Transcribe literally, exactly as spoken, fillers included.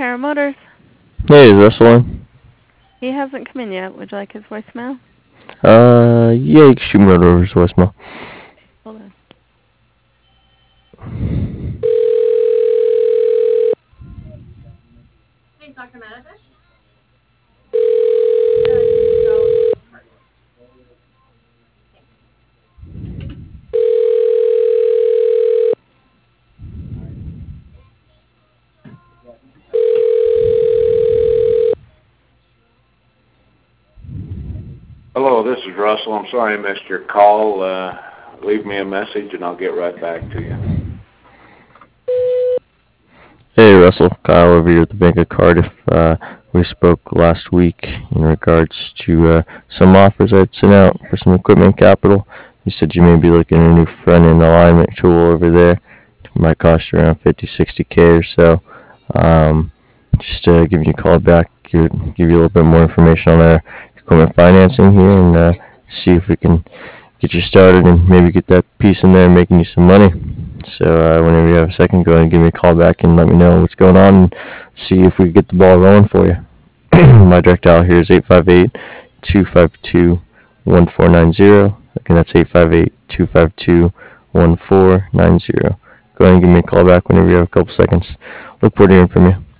O'Hara Motors. Hey, is Russell on? He hasn't come in yet. Would you like his voicemail? Uh, yeah, you can shoot me over his voicemail. Hold on. Hey, Doctor Matafish? Hello, this is Russell. I'm sorry I missed your call. Uh, leave me a message and I'll get right back to you. Hey, Russell. Kyle over here at the Bank of Cardiff. Uh, we spoke last week in regards to uh, some offers I'd sent out for some equipment capital. You said you may be looking at a new front-end alignment tool over there. It might cost you around fifty, sixty K or so. Um, just uh, giving you a call back, give, give you a little bit more information on our equipment financing here and uh, see if we can get you started and maybe get that piece in there making you some money. So uh, whenever you have a second, go ahead and give me a call back and let me know what's going on and see if we can get the ball rolling for you. My direct dial here is eight five eight, two five two, one four nine zero. Again, that's eight five eight, two five two, one four nine zero. Go ahead and give me a call back whenever you have a couple seconds. Look forward to hearing from you.